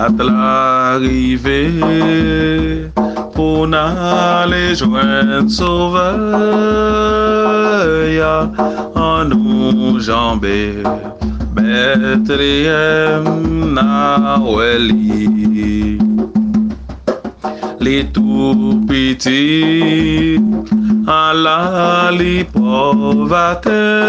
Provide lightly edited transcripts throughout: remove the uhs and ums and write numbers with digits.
à l'arrivée pour n'aller joindre sauveur en nous jambes. Bethléem na weli, les tout petits à la li pauvre,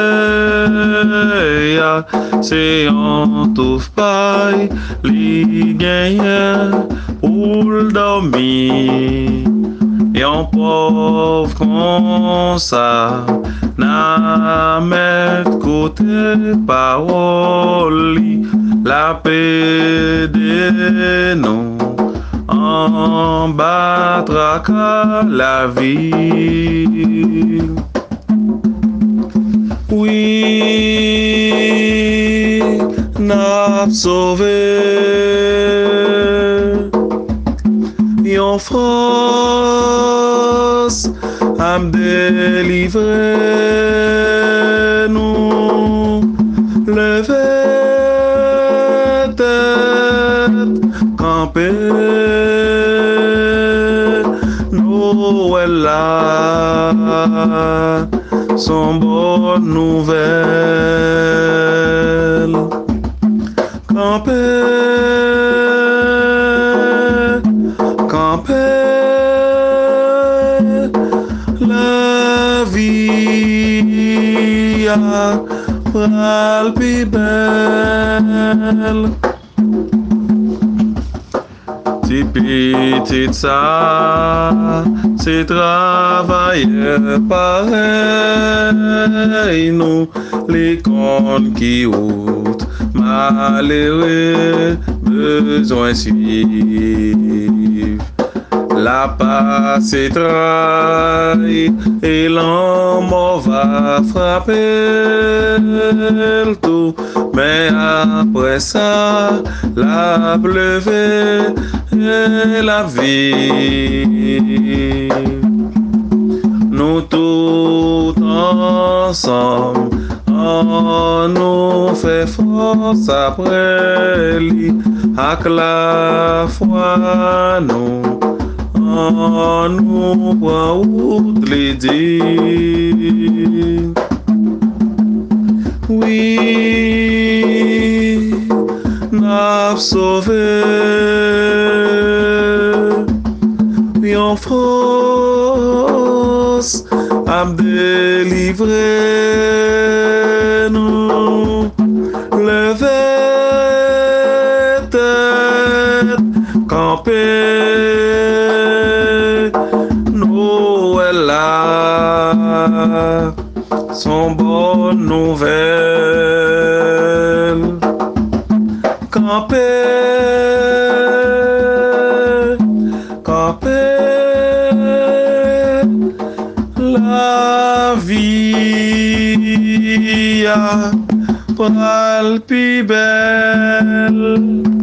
c'est un tout paille li gagnant pour dormir. Et un pauvre comme ça n'a mettre côté parole la paix de nous en battra qu'à la vie. Oui, n'a sauvé en France à me délivrer nous lever tête camper Noël là son bonne nouvelle camper la vie pral pi belle. Ti petit ça, c'est travailler pareil nous les cons qui outent malheureux besoin suivre. La passe et traille et l'homme va frapper le tout. Mais après ça, la pleuve et la vie. Nous tous ensemble, on nous fait force après lui, avec la foi nous. Nous prend outre les dits. Oui, n'a sauvé. Oui, en France, à me délivrer nous. Lever tête, camper. Son bonne nouvelle camper la vie pral pi belle.